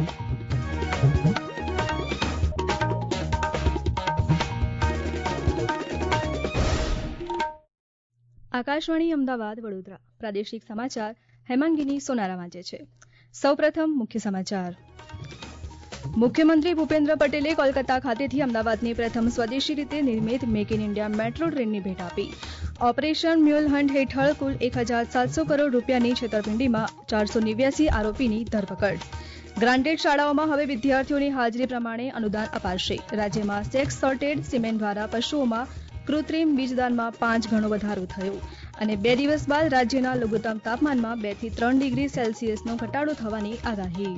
આકાશવાણી અમદાવાદ વડોદરા પ્રાદેશિક સમાચાર હેમાંગીની સોનારા વાંચે છે. સૌપ્રથમ મુખ્ય સમાચાર. મુખ્યમંત્રી ભૂપેન્દ્ર પટેલે કોલકાતા ખાતેથી અમદાવાદની પ્રથમ સ્વદેશી રીતે નિર્મિત મેક ઇન ઇન્ડિયા મેટ્રો ટ્રેનની ભેટ આપી. ઓપરેશન મ્યુલ હન્ટ હેઠળ કુલ 1,700 કરોડ રૂપિયાની છેતરપિંડીમાં 489 આરોપીની ધરપકડ. ગ્રાન્ટેડ શાળાઓમાં હવે વિદ્યાર્થીઓની હાજરી પ્રમાણે અનુદાન અપાશે. રાજ્યમાં સેક્સ સોર્ટેડ સિમેન્ટ દ્વારા પશુઓમાં કૃત્રિમ બીજદાનમાં 5 ગણો વધારો થયો. અને 2 દિવસ બાદ રાજ્યના લઘુત્તમ તાપમાનમાં 2 થી 3 ડિગ્રી સેલ્સિયસનો ઘટાડો થવાની આગાહી.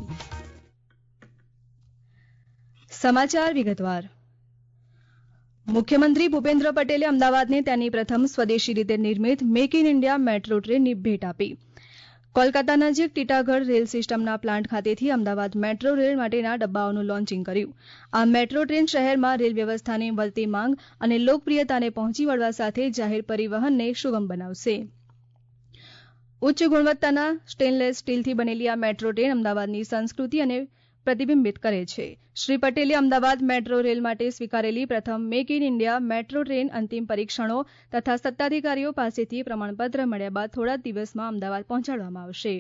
સમાચાર વિગતવાર. મુખ્યમંત્રી ભૂપેન્દ્ર પટેલે અમદાવાદને તેની પ્રથમ સ્વદેશી રીતે નિર્મિત મેક ઇન ઇન્ડિયા મેટ્રો ટ્રેનની ભેટ આપી. કોલકાતા નજીક ટીટાગઢ રેલ સિસ્ટમના પ્લાન્ટ ખાતેથી અમદાવાદ મેટ્રો રેલ માટેના ડબ્બાઓનું લોન્ચિંગ કર્યું. આ મેટ્રો ટ્રેન શહેરમાં રેલ વ્યવસ્થાની વધતી માંગ અને લોકપ્રિયતાને પહોંચી વળવા સાથે જાહેર પરિવહનને સુગમ બનાવશે. ઉચ્ચ ગુણવત્તાના સ્ટેનલેસ સ્ટીલથી બનેલી આ મેટ્રો ટ્રેન અમદાવાદની સંસ્કૃતિ અને પ્રતિબિંબિત કરે છે. શ્રી પટેલે અમદાવાદ મેટ્રો રેલ માટે સ્વીકારેલી પ્રથમ make in India metro train અંતિમ પરીક્ષણો તથા સત્તાધિકારીઓ પાસેથી પ્રમાણપત્ર મળ્યા બાદ થોડા દિવસમાં અમદાવાદ પહોંચાડવામાં આવશે.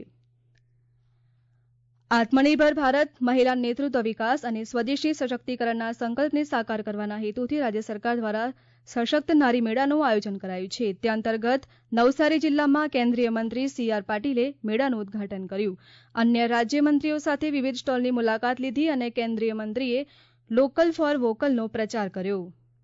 આત્મનિર્ભર ભારત, મહિલા નેતૃત્વ વિકાસ અને સ્વદેશી સશક્તિકરણના સંકલ્પને સાકાર કરવાના હેતુથી રાજ્ય સરકાર દ્વારા સશક્ત નારી મેળાનું આયોજન કરાયું છે. તે અંતર્ગત નવસારી જિલ્લામાં કેન્દ્રીય મંત્રી CR પાટીલે મેળાનું ઉદઘાટન કર્યું. અન્ય રાજ્યમંત્રીઓ સાથે વિવિધ સ્ટોલની મુલાકાત લીધી અને કેન્દ્રીય મંત્રીએ લોકલ ફોર વોકલનો પ્રચાર કર્યો.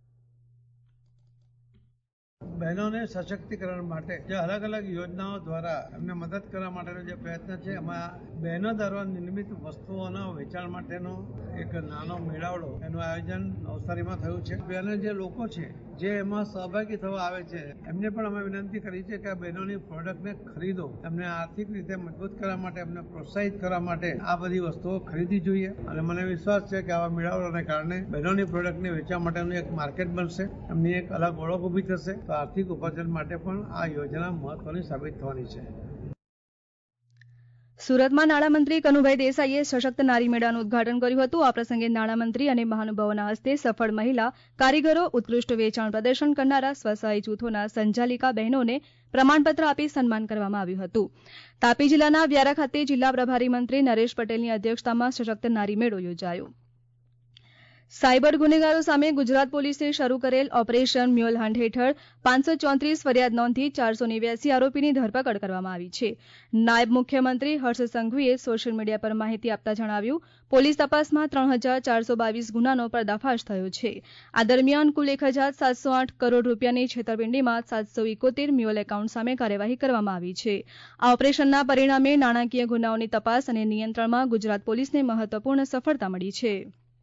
બહેનોને સશક્તિકરણ માટે જે અલગ અલગ યોજનાઓ દ્વારા એમને મદદ કરવા માટેનો જે પ્રયત્ન છે, એમાં બહેનો દ્વારા નિર્મિત વસ્તુઓના વેચાણ માટેનો એક નાનો મેળાવડો એનું આયોજન નવસારીમાં થયું છે. બહેનો જે લોકો છે જે એમાં સહભાગી થવા આવે છે એમને પણ અમે વિનંતી કરી છે કે આ બહેનોની પ્રોડક્ટને ખરીદો. એમને આર્થિક રીતે મજબૂત કરવા માટે, એમને પ્રોત્સાહિત કરવા માટે આ બધી વસ્તુઓ ખરીદવી જોઈએ. અને મને વિશ્વાસ છે કે આવા મેળાવડાને કારણે બહેનોની પ્રોડક્ટને વેચવા માટેનું એક માર્કેટ બનશે, એમની એક અલગ ઓળખ ઊભી થશે. તો આર્થિક ઉપાર્જન માટે પણ આ યોજના મહત્વની સાબિત થવાની છે. સુરતમાં નાણામંત્રી કનુભાઈ દેસાઈએ સશક્ત નારી મેળાનું ઉદઘાટન કર્યું હતું. આ પ્રસંગે નાણામંત્રી અને મહાનુભાવોના હસ્તે સફળ મહિલા કારીગરો, ઉત્કૃષ્ટ વેચાણ પ્રદર્શન કરનારા સ્વસહાય જૂથોના સંચાલિકા બહેનોને પ્રમાણપત્ર આપી સન્માન કરવામાં આવ્યું હતું. તાપી જિલ્લાના વ્યારા ખાતે જિલ્લા પ્રભારી મંત્રી નરેશ પટેલની અધ્યક્ષતામાં સશક્ત નારી મેળો યોજાયો. સાયબર ગુનેગારો સામે ગુજરાત પોલીસે શરૂ કરેલ ઓપરેશન મ્યુલ હન્ટ હેઠળ 534 ફરિયાદ નોંધી 489 આરોપીની ધરપકડ કરવામાં આવી છે. નાયબ મુખ્યમંત્રી હર્ષ સંઘવીએ સોશિયલ મીડિયા પર માહિતી આપતા જણાવ્યું, પોલીસ તપાસમાં 3,422 ગુનાનો પર્દાફાશ થયો છે. આ દરમિયાન કુલ 1,708 કરોડ રૂપિયાની છેતરપિંડીમાં 771 મ્યુલ એકાઉન્ટ સામે કાર્યવાહી કરવામાં આવી છે. આ ઓપરેશનના પરિણામે નાણાકીય ગુનાઓની તપાસ અને નિયંત્રણમાં ગુજરાત પોલીસને મહત્વપૂર્ણ સફળતા મળી છે.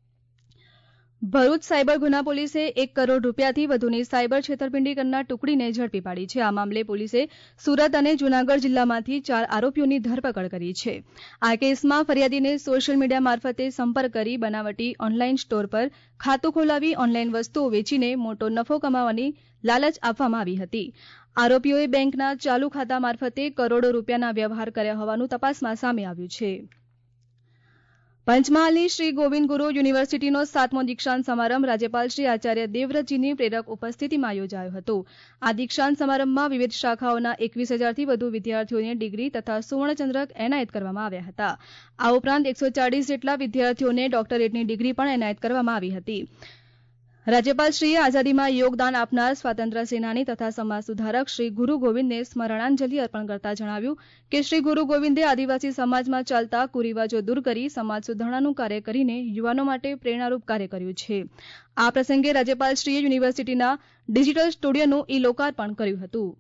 ભરૂચ સાયબર ગુના પોલીસે 1 કરોડ રૂપિયાથી વધુની સાયબર છેતરપિંડી કરનાર ટુકડીને ઝડપી પાડી છે. આ મામલે પોલીસે સુરત અને જૂનાગઢ જિલ્લામાંથી 4 આરોપીઓની ધરપકડ કરી છે. આ કેસમાં ફરિયાદીને સોશિયલ મીડિયા મારફતે સંપર્ક કરી બનાવટી ઓનલાઈન સ્ટોર પર ખાતું ખોલાવી ઓનલાઈન વસ્તુઓ વેચીને મોટો નફો કમાવાની લાલચ આપવામાં આવી હતી. આરોપીઓએ બેંકના ચાલુ ખાતા મારફતે કરોડો રૂપિયાના વ્યવહાર કર્યા હોવાનું તપાસમાં સામે આવ્યું છે. પંચમહાલની શ્રી ગોવિંદ ગુરુ યુનિવર્સિટીનો 7મો દીક્ષાંત સમારંભ રાજ્યપાલ શ્રી આચાર્ય દેવવ્રતજીની પ્રેરક ઉપસ્થિતિમાં યોજાયો હતો. આ દીક્ષાંત સમારંભમાં વિવિધ શાખાઓના 21,000થી વધુ વિદ્યાર્થીઓને ડિગ્રી તથા સુવર્ણચંદ્રક એનાયત કરવામાં આવ્યા હતા. આ ઉપરાંત 140 જેટલા વિદ્યાર્થીઓને ડોક્ટરેટની ડિગ્રી પણ એનાયત કરવામાં આવી હતી. રાજ્યપાલશ્રીએ આઝાદીમાં યોગદાન આપનાર સ્વાતંત્ર્ય સેનાની તથા સમાજ સુધારક શ્રી ગુરુ ગોવિંદને સ્મરણાંજલિ અર્પણ કરતા જણાવ્યું કે શ્રી ગુરુ ગોવિંદે આદિવાસી સમાજમાં ચાલતા કુરિવાજો દૂર કરી સમાજ સુધારણાનું કાર્ય કરીને યુવાનો માટે પ્રેરણારૂપ કાર્ય કર્યું છે. આ પ્રસંગે રાજ્યપાલશ્રીએ યુનિવર્સિટીના ડિજિટલ સ્ટુડિયોનું લોકાર્પણ કર્યું હતું.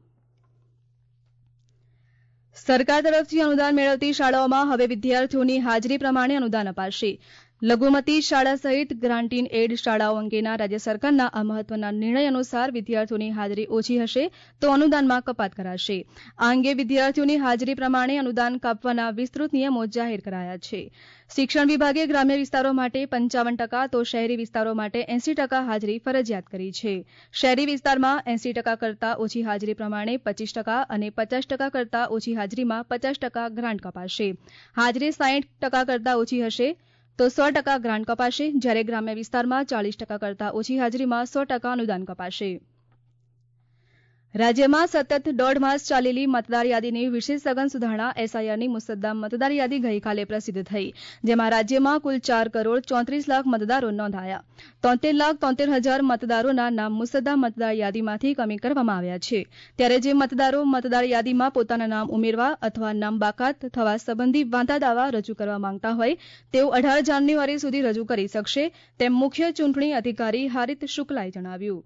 સરકાર તરફથી અનુદાન મેળવતી શાળાઓમાં હવે વિદ્યાર્થીઓની હાજરી પ્રમાણે અનુદાન અપાશે. લઘુમતી શાળા સહિત ગ્રાન્ટ ઇન એડ શાળાઓ અંગેના રાજ્ય સરકારના આ મહત્વના નિર્ણય અનુસાર વિદ્યાર્થીઓની હાજરી ઓછી હશે તો અનુદાનમાં કપાત કરાશે. આ અંગે વિદ્યાર્થીઓની હાજરી પ્રમાણે અનુદાન કાપવાના વિસ્તૃત નિયમો જાહેર કરાયા છે. શિક્ષણ વિભાગે ગ્રામ્ય વિસ્તારો માટે 55% તો શહેરી વિસ્તારો માટે 80% હાજરી ફરજિયાત કરી છે. શહેરી વિસ્તારમાં 80% કરતાં ઓછી હાજરી પ્રમાણે 25% અને 50% કરતાં ઓછી હાજરીમાં 50% ગ્રાન્ટ કપાશે. હાજરી 60% કરતાં ઓછી હશે તો 100% ગ્રાન્ટ કપાશે, જ્યારે ગ્રામ્ય વિસ્તારમાં 40% કરતાં ઓછી હાજરીમાં 100% અનુદાન કપાશે. રાજ્યમાં સતત 1.5 માસ ચાલેલી મતદાર યાદીની વિશેષ સઘન સુધારણા એસઆઈઆરની મુસદ્દા મતદાર યાદી ગઈકાલે પ્રસિદ્ધ થઈ, જેમાં રાજ્યમાં કુલ 4,34,00,000 મતદારો નોંધાયા. 73,73,000 મતદારોના નામ મુસદ્દા મતદાર યાદીમાંથી કમી કરવામાં આવ્યા છે. ત્યારે જે મતદારો મતદાર યાદીમાં પોતાના નામ ઉમેરવા અથવા નામ બાકાત થવા સંબંધી વાંધા દાવા રજૂ કરવા માંગતા હોય તેઓ 18 જાન્યુઆરી સુધી રજૂ કરી શકશે, તેમ મુખ્ય ચૂંટણી અધિકારી હારિત શુક્લાએ જણાવ્યું.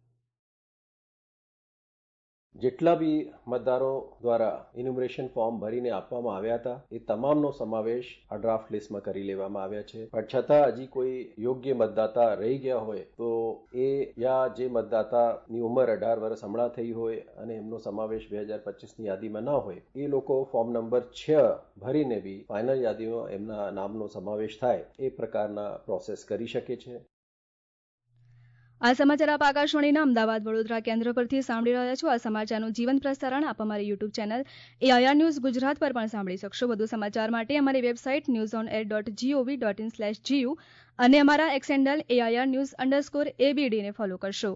જેટલા બી મતદારો દ્વારા ઇન્યુમરેશન ફોર્મ ભરીને આપવામાં આવ્યા હતા એ તમામનો સમાવેશ આ ડ્રાફ્ટ લિસ્ટમાં કરી લેવામાં આવ્યા છે. પણ છતાં હજી કોઈ યોગ્ય મતદાતા રહી ગયા હોય તો એ યા જે મતદાતાની ઉંમર 18 વર્ષ હમણાં થઈ હોય અને એમનો સમાવેશ 2025ની યાદીમાં ન હોય એ લોકો ફોર્મ નંબર 6 ભરીને બી ફાઇનલ યાદીમાં એમના નામનો સમાવેશ થાય એ પ્રકારના પ્રોસેસ કરી શકે છે. આ સમાચાર આપ આકાશવાણીના અમદાવાદ વડોદરા કેન્દ્ર પરથી સાંભળી રહ્યા છો. આ સમાચારનું જીવંત પ્રસારણ આપ અમારી YouTube channel AIR news Gujarat પર પણ સાંભળી શકશો. વધુ સમાચાર માટે અમારી વેબસાઇટ newsonair.gov.in/gu અને અમારા એક્સ હેન્ડલ AIR_news_ABD ને ફોલો કરશો.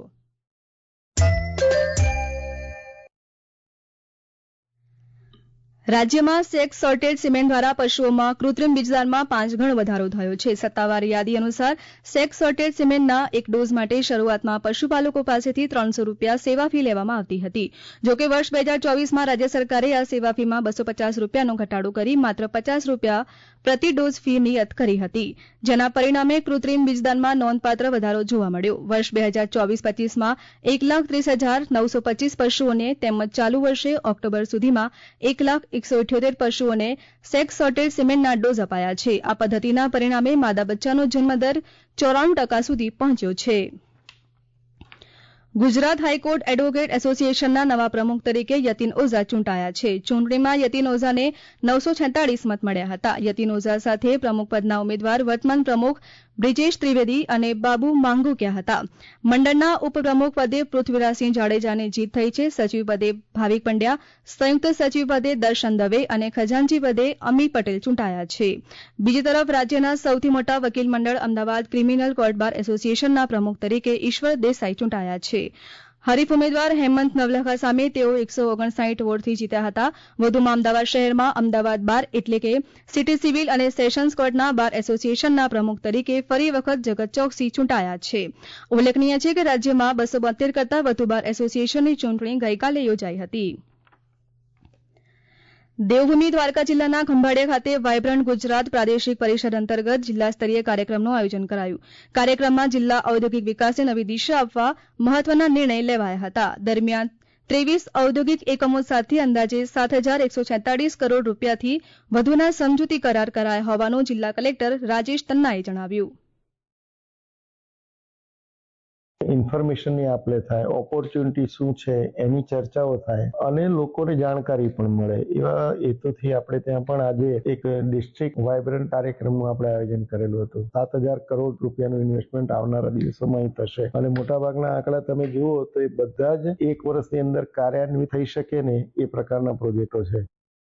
રાજ્યમાં સેક્સ સોર્ટેડ સિમેન્ટ દ્વારા પશુઓમાં કૃત્રિમ બીજદાનમાં 5 ગણો વધારો થયો છે. સત્તાવાર યાદી અનુસાર સેક્સ સોર્ટેડ સિમેન્ટના એક ડોઝ માટે શરૂઆતમાં પશુપાલકો પાસેથી ₹300 સેવા ફી લેવામાં આવતી હતી. જોકે વર્ષ 2024માં રાજ્ય સરકારે આ સેવા ફીમાં ₹250નો ઘટાડો કરી માત્ર ₹50 પ્રતિ ડોઝ ફી નિયત કરી હતી, જેના પરિણામે કૃત્રિમ બીજદાનમાં નોંધપાત્ર વધારો જોવા મળ્યો. વર્ષ 2024-25માં 1,30,925 પશુઓને તેમજ ચાલુ વર્ષે ઓક્ટોબર સુધીમાં 1,78,000 પશુઓને સેક્સ સોર્ટેડ સિમેન્ટના ડોઝ અપાયા છે. આ પદ્ધતિના પરિણામે માદા બચ્ચાનો જન્મદર 94% સુધી પહોંચ્યો છે. ગુજરાત હાઈકોર્ટ એડવોકેટ એસોસિએશનના નવા પ્રમુખ તરીકે યતિન ઓઝા ચૂંટાયા છે. ચૂંટણીમાં યતિન ઓઝાને 946 મત મળ્યા હતા. યતિન ઓઝા સાથે પ્રમુખ પદના ઉમેદવાર વર્તમાન પ્રમુખ બ્રિજેશ ત્રિવેદી અને બાબુ માંગુકિયા હતા. મંડળના ઉપપ્રમુખ પદે પૃથ્વીરાજસિંહ જાડેજાને જીત થઈ છે. સચિવ પદે ભાવિક પંડ્યા, સંયુક્ત સચિવ પદે દર્શન દવે અને ખજાનચી પદે અમી પટેલ ચૂંટાયા છે. બીજી તરફ રાજ્યના સૌથી મોટા વકીલ મંડળ અમદાવાદ ક્રિમિનલ કોર્ટ બાર એસોસિએશનના પ્રમુખ તરીકે ઈશ્વર દેસાઈ ચૂંટાયા છે. હરીફ ઉમેદવાર હેમંત નવલખા સામે તેઓ 159 વોટથી જીત્યા હતા. વધુમાં અમદાવાદ શહેરમાં અમદાવાદ બાર એટલે કે સિટી સિવિલ અને સેશન્સ કોર્ટના બાર એસોસિએશનના પ્રમુખ તરીકે ફરી વખત જગત ચોકસી ચૂંટાયા છે. ઉલ્લેખનીય છે કે રાજ્યમાં 272 કરતાં વધુ બાર એસોસિએશનની ચૂંટણી ગઈકાલે યોજાઈ હતી. દેવભૂમિ દ્વારકા જિલ્લાના ખંભાળિયા ખાતે વાયબ્રન્ટ ગુજરાત પ્રાદેશિક પરિષદ અંતર્ગત જિલ્લા સ્તરીય કાર્યક્રમનું આયોજન કરાયું. કાર્યક્રમમાં જિલ્લા ઔદ્યોગિક વિકાસને નવી દિશા આપવા મહત્વના નિર્ણય લેવાયા હતા. દરમિયાન 23 ઔદ્યોગિક એકમો સાથે અંદાજે 7,146 કરોડ રૂપિયાથી વધુના સમજૂતી કરાર કરાયા હોવાનું જિલ્લા કલેક્ટર રાજેશ તન્નાએ જણાવ્યું. ઇન્ફોર્મેશનની આપલે થાય, ઓપોર્ચ્યુનિટી શું છે એની ચર્ચાઓ થાય અને લોકોને જાણકારી પણ મળે એવા હેતુથી આપણે ત્યાં પણ આજે એક ડિસ્ટ્રિક્ટ વાયબ્રન્ટ કાર્યક્રમનું આપણે આયોજન કરેલું હતું. 7,000 કરોડ રૂપિયાનું ઇન્વેસ્ટમેન્ટ આવનારા દિવસોમાં થશે અને મોટાભાગના આંકડા તમે જુઓ તો એ બધા જ એક વર્ષની અંદર કાર્યાન્વિત થઈ શકે ને એ પ્રકારના પ્રોજેક્ટો છે.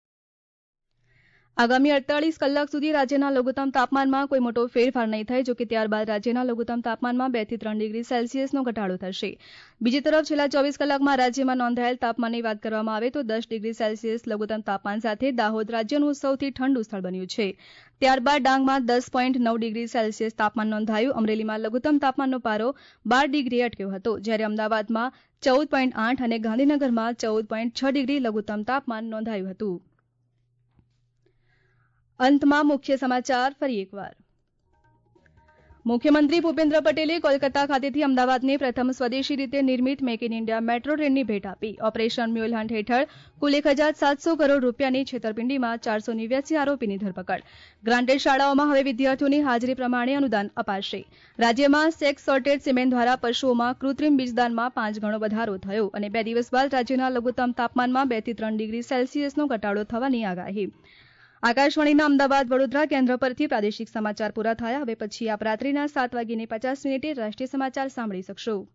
આગામી 48 કલાક સુધી રાજ્યના લઘુત્તમ તાપમાનમાં કોઈ મોટો ફેરફાર નહીં થાય. જોકે ત્યારબાદ રાજ્યના લઘુત્તમ તાપમાનમાં 2 થી 3 ડિગ્રી સેલ્સિયસનો ઘટાડો થશે. બીજી તરફ છેલ્લા 24 કલાકમાં રાજ્યમાં નોંધાયેલ તાપમાનની વાત કરવામાં આવે તો 10 ડિગ્રી સેલ્સિયસ લઘુત્તમ તાપમાન સાથે દાહોદ રાજ્યનું સૌથી ઠંડુ સ્થળ બન્યું છે. ત્યારબાદ ડાંગમાં 10.9 ડિગ્રી સેલ્સિયસ તાપમાન નોંધાયું. અમરેલીમાં લઘુત્તમ તાપમાનનો પારો 12 ડિગ્રી અટક્યો હતો, જ્યારે અમદાવાદમાં 14.8 અને ગાંધીનગરમાં 14.6 ડિગ્રી લઘુત્તમ તાપમાન નોંધાયું હતું. અંતમાં મુખ્ય સમાચાર ફરી એકવાર. મુખ્યમંત્રી ભૂપેન્દ્ર પટેલે કોલકાતા ખાતેથી અમદાવાદને પ્રથમ સ્વદેશી રીતે નિર્મિત મેક ઇન ઇન્ડિયા મેટ્રો ટ્રેનની ભેટ આપી. ઓપરેશન મ્યુલ હન્ટ હેઠળ કુલ 1,700 કરોડ રૂપિયાની છેતરપિંડીમાં 489 આરોપીની ધરપકડ. ગ્રાન્ટેડ શાળાઓમાં હવે વિદ્યાર્થીઓની હાજરી પ્રમાણે અનુદાન અપાશે. રાજ્યમાં સેક્સ સોર્ટેડ સિમેન્ટ દ્વારા પશુઓમાં કૃત્રિમ બીજદાનમાં 5 ગણો વધારો થયો અને 2 દિવસ બાદ રાજ્યના લઘુત્તમ તાપમાનમાં 2 થી 3 ડિગ્રી સેલ્સિયસનો ઘટાડો થવાની આગાહી. આકાશવાણીના અમદાવાદ વડોદરા કેન્દ્ર પરથી પ્રાદેશિક સમાચાર પૂરા થયા. હવે પછી આપ રાત્રિના 7:50 રાષ્ટ્રીય સમાચાર સાંભળી શકશો.